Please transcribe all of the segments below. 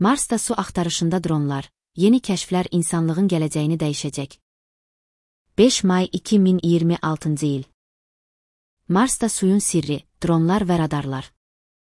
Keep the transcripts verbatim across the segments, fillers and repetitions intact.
Marsda su axtarışında dronlar, yeni kəşflər insanlığın gələcəyini dəyişəcək. beş may iki min iyirmi altıncı il. Marsda suyun sirri, dronlar və radarlar.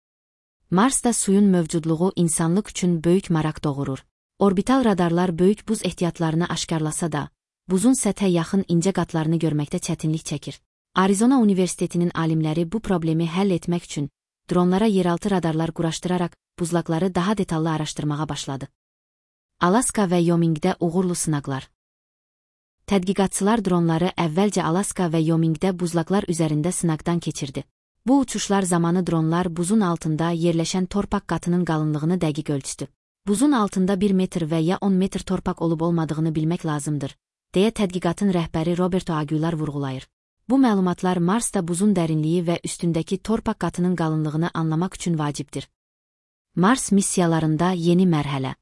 Marsda suyun mövcudluğu insanlıq üçün böyük maraq doğurur. Orbital radarlar böyük buz ehtiyatlarını aşkarlasa da, buzun səthə yaxın incə qatlarını görməkdə çətinlik çəkir. Arizona Universitetinin alimləri bu problemi həll etmək üçün dronlara yeraltı radarlar quraşdıraraq buzlaqları daha detallı araşdırmağa başladı. Alaska və Wyomingdə uğurlu sınaqlar. Tədqiqatçılar dronları əvvəlcə Alaska və Wyomingdə buzlaqlar üzərində sınaqdan keçirdi. Bu uçuşlar zamanı dronlar buzun altında yerləşən torpaq qatının qalınlığını dəqiq ölçdü. Buzun altında bir metr və ya on metr torpaq olub olmadığını bilmək lazımdır, deyə tədqiqatın rəhbəri Roberto Aguilar vurğulayır. Bu məlumatlar Marsda buzun dərinliyi və üstündəki torpaq qatının qalınlığını anlamaq üçün vacibdir. Mars missiyalarında yeni mərhələ.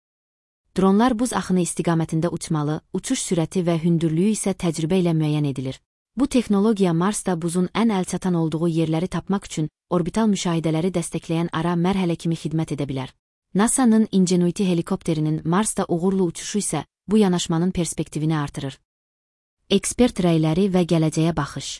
Dronlar buz axını istiqamətində uçmalı, uçuş sürəti və hündürlüyü isə təcrübə ilə müəyyən edilir. Bu texnologiya Marsda buzun ən əlçatan olduğu yerləri tapmaq üçün orbital müşahidələri dəstəkləyən ara mərhələ kimi xidmət edə bilər. NASA'nın Ingenuity helikopterinin Marsda uğurlu uçuşu isə bu yanaşmanın perspektivini artırır. Ekspert rəyləri və gələcəyə baxış.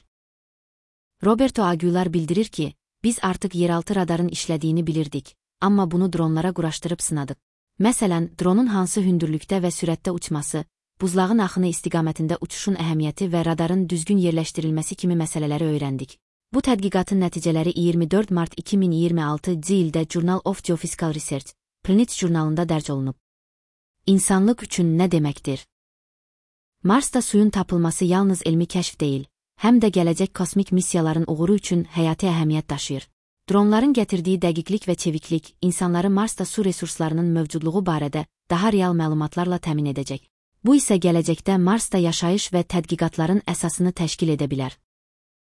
Roberto Aguilar bildirir ki, biz artıq yeraltı radarın işlədiyini bilirdik, amma bunu dronlara quraşdırıb sınadıq. Məsələn, dronun hansı hündürlükdə və sürətdə uçması, buzlağın axını istiqamətində uçuşun əhəmiyyəti və radarın düzgün yerləşdirilməsi kimi məsələləri öyrəndik. Bu tədqiqatın nəticələri iyirmi dörd mart iki min iyirmi altıncı ildə Journal of Geophysical Research, P L N E T jurnalında dərc olunub. İnsanlıq üçün nə deməkdir? Marsda suyun tapılması yalnız elmi kəşf deyil, həm də gələcək kosmik missiyaların uğuru üçün həyati əhəmiyyət daşıyır. Dronların gətirdiyi dəqiqlik və çeviklik insanları Marsda su resurslarının mövcudluğu barədə daha real məlumatlarla təmin edəcək. Bu isə gələcəkdə Marsda yaşayış və tədqiqatların əsasını təşkil edə bilər.